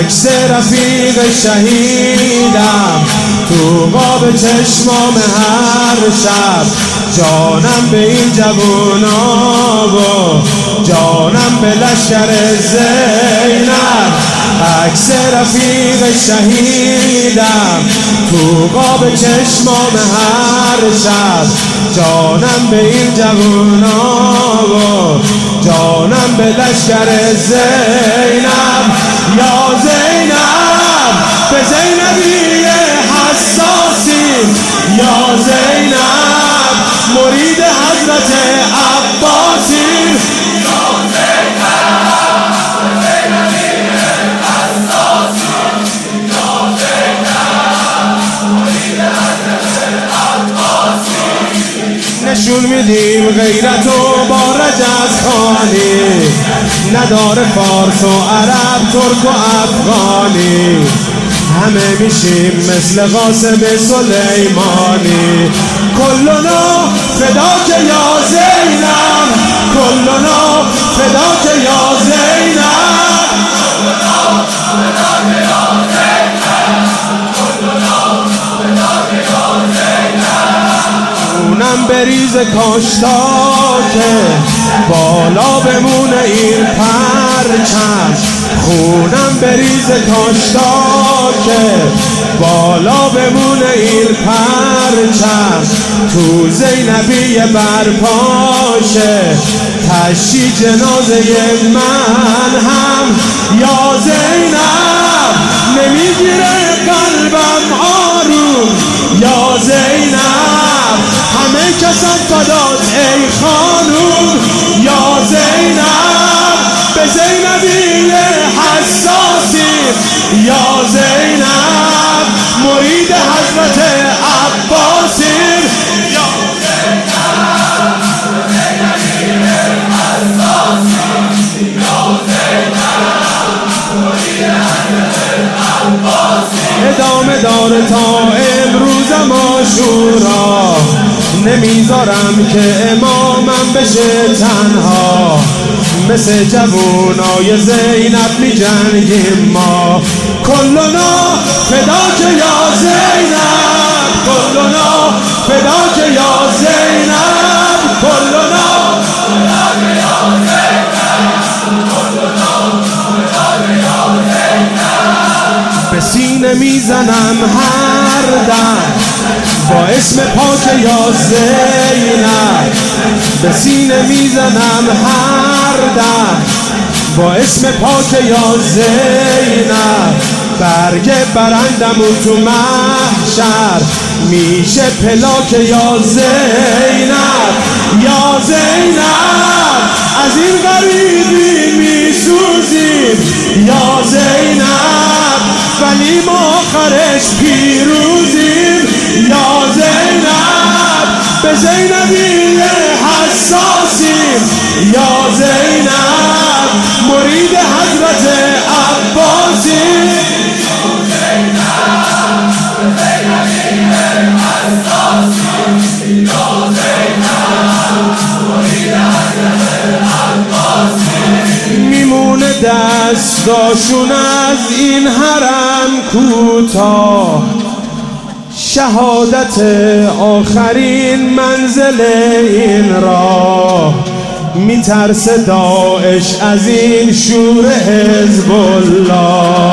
عکس رفیق شهیدم تو قاب چشمام هر شب. جانم به این جوونا و جانم به لشکر زینب. عکس رفیق شهیدم تو قاب چشمام هر شب. جانم به این جوونا و جانم به لشکر زینب. یا زینب به زینبی حساسی، یا زینب مرید حضرت عباسی. یا زینب به زینبی حساسی، یا زینب مرید حضرت عباسی. نشون میدیم غیرتو با رجز خانی، نداره فارس و عرب ترک و افغانی. همه میشیم مثل قاسم سلیمانی. کلنا فداک یا زینب، کلنا فداک یا زینب، کلنا فداک یا زینب، کلنا فداک یا زینب. خونم بریز کاشتاکه بالا بمونه این پرچم. خونم بریز کاشتاکه بالا بمونه این پرچم. تو زینبی برپاشه تشی جنازه من هم. یا زینب نمیگیره قلبم آروم، یا زینب همه کسان فدات ای خانوم. یا زینب به زینبی حساسی، یا زینب مرید حضرت عباسی. یا زینب به زینبی حساسی، یا زینب مرید حضرت عباسی. ادامه داره تا امروزم عاشورا، نمیذارم که امامم بشه تنها. مثل جوونای زینب می جنگیم ما. کلنا فداک یا زینب، کلنا فداک یا زینب، کلنا فداک یا زینب، کلنا فداک یا زینب. به سینه میزنم هر دم با اسم پاک یا زینب. به سینه میزنم هر دم با اسم پاک یا زینب. برگ برندمون تو محشر میشه پلاک یا زینب. یا زینب از این غریبی میسوزیم، یا زینب ولی ما آخرش پیروزیم. یا زینب به زینبی حساسیم، یا زینب مرید حضرت عباسی. یا زینب به زینبی حساسیم، یا زینب مرید حضرت عباسی. میمونه دستاشون از این حرم کوتاه، شهادت آخرین منزل این راه. میترسه داعش از این شور حزب الله.